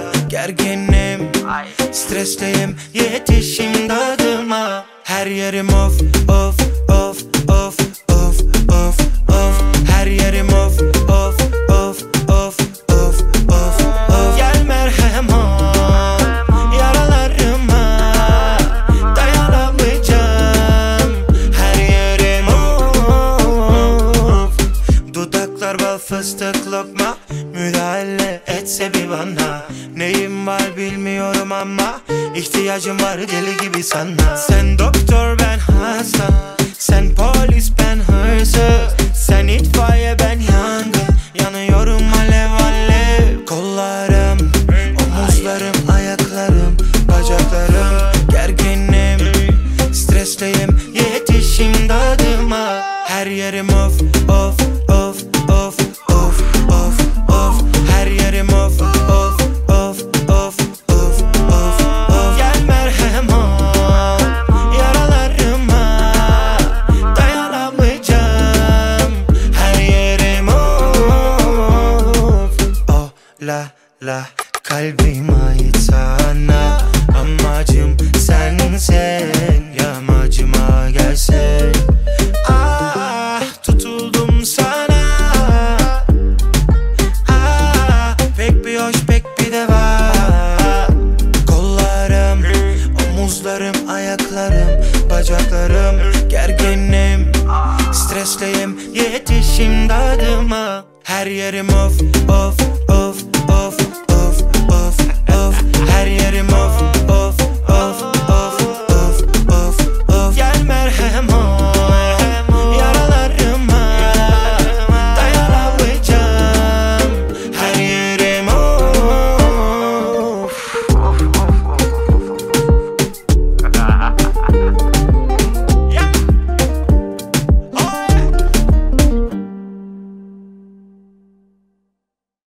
gerginim, stresliyim, yetiş imdadıma. Her yerim of, of, of, of, of, of, of. Her yerim of, of, of, of, of, of, of. Gel merhem ol yaralarıma, dayanamayacağım. Her yerim of. Dudaklar bal fıstık lokma, müdahale etse bir bana. Neyim var bilmiyorum ama ihtiyacım var deli gibi sana. Sen doktor ben hasta, sen polis ben hırsız, sen itfaiye ben yangın, yanıyorum alev alev. Kollarım, omuzlarım, ayaklarım, bacaklarım, gerginim, stresliyim, yetiş imdadıma. Her yerim of, of, of, of, of, of, of. Her yerim of, of, of, of, of, of, of. Gel merhem ol yaralarıma, dayanamayacağım. Her yerim of. Oh la la, kalbim ait sana, amacım sensin, yamacıma gelsin. Ah, tutuldum sana. Ah, pek bir hoş pek bir de var. Kollarım, omuzlarım, ayaklarım, bacaklarım, gerginim, stresliyim, yetiş imdadıma. Her yerim of, of,